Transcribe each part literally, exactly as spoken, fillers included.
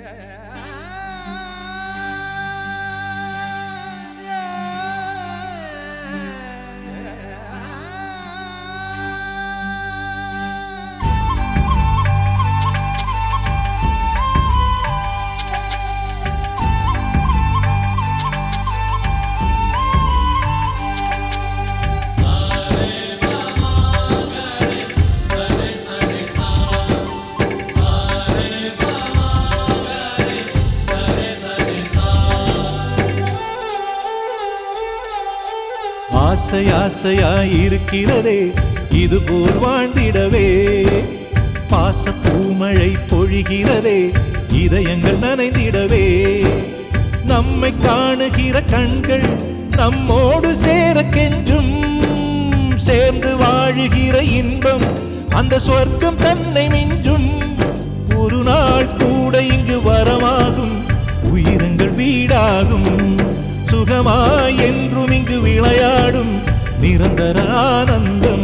ஆசை ஆசையாய் இருக்கிறதே இதுபோல் வாழ்ந்திடவே, பாச பூமழை பொழிகிறதே இதயங்கள் நனைந்திடவே, நம்மை காணுகிற கண்கள் நம்மோடு சேர கெஞ்சும், சேர்ந்து வாழுகிற இன்பம் அந்த சொர்க்கம் தன்னை மிஞ்சும், ஒரு நாள் கூட இங்கு வரமாகும் உயிரங்கள் வீடாகும், சுகமாய் என்றும் இங்கு விளையாடும் நிரந்தர ஆனந்தம்.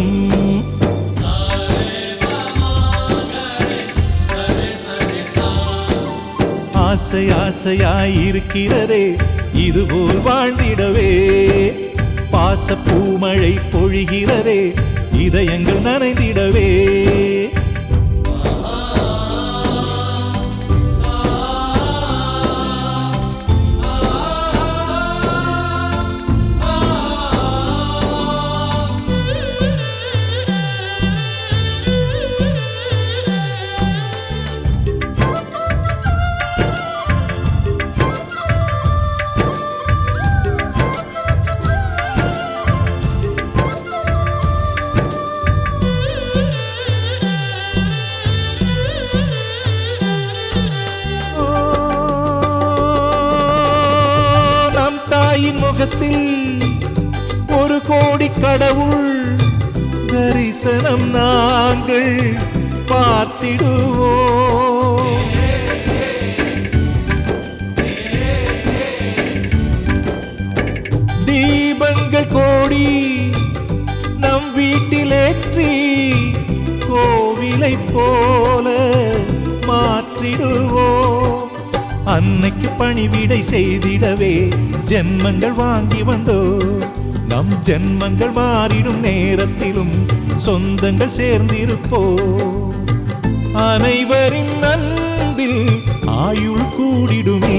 ஆசை ஆசையாய் இருக்கிறதே இதுபோல் வாழ்ந்திடவே, பாச பூமழை பொழிகிறதே இதயங்கள் நனைந்திடவே. முகத்தில் ஒரு கோடி கடவுள் தரிசனம் நாங்கள் பார்த்திடுவோம், தீபங்கள் கோடி நம் வீட்டிலேற்றி கோவிலை போல மாற்றிடுவோம், அன்னைக்கு பணிவிடை செய்திடவே ஜென்மங்கள் வாங்கி வந்தோ, நம் ஜென்மங்கள் மாறிடும் நேரத்திலும் சொந்தங்கள் சேர்ந்திருப்போ, அனைவரின் அன்பில் ஆயுள் கூடிடுமே.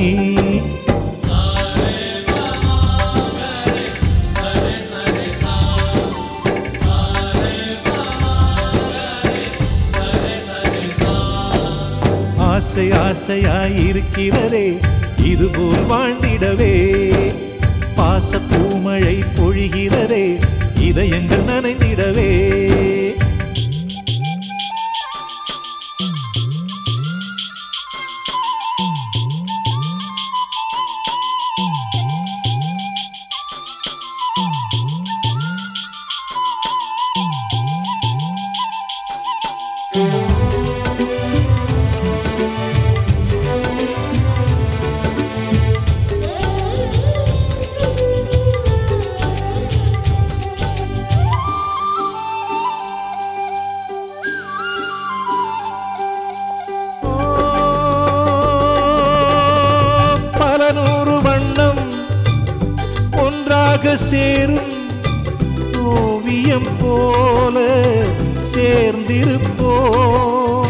ஆசை ஆசையாய் இருக்கிறதே இதுபோல் வாழ்ந்திடவே, பாச பூமழை பொழிகிறதே இதயங்கள் நனைந்திடவே. சேரும் ஓவியம் போல சேர்ந்திருப்போம்,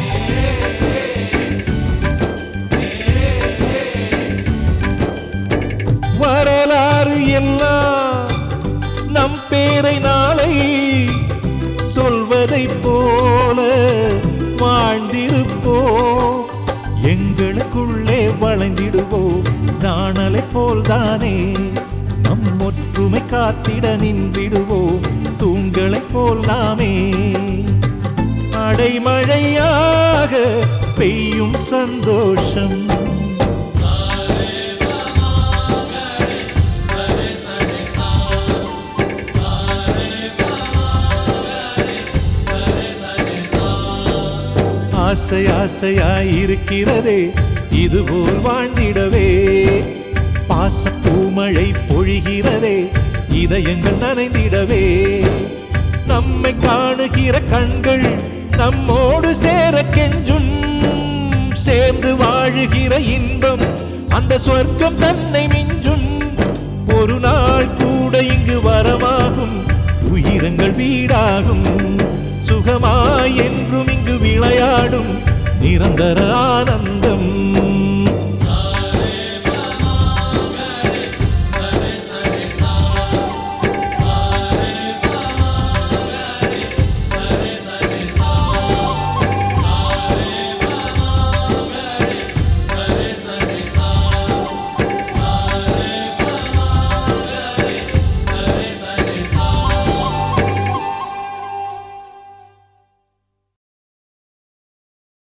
வரலாறு எல்லாம் நம் பேரை நாளை சொல்வதை போல வாழ்ந்திருப்போம், எங்களுக்குள்ளே வளைந்திடுவோம் நாணலை போல்தானே, நம் ஒற்றுமை காத்திட நின்றிடுவோம் தூண்களை போல் நாமே, அடைமழையாக பெய்யும் சந்தோஷம். ஆசை ஆசையாய் இருக்கிறதே இதுபோல் வாழ்ந்திடவே, பாச பூமழை பொழிகிறதே இதயங்கள் நனைந்திடவே, நம்மை காணுகிற கண்கள் நம்மோடு சேர கெஞ்சும், சேர்ந்து வாழுகிற இன்பம் அந்த சொர்க்கம் தன்னை மிஞ்சும். ஒரு நாள் கூட இங்கு வரமாகும், உயிரங்கள் வீடாகும். சுகமாய் என்றும் இங்கு விளையாடும் நிரந்தர ஆனந்தம்.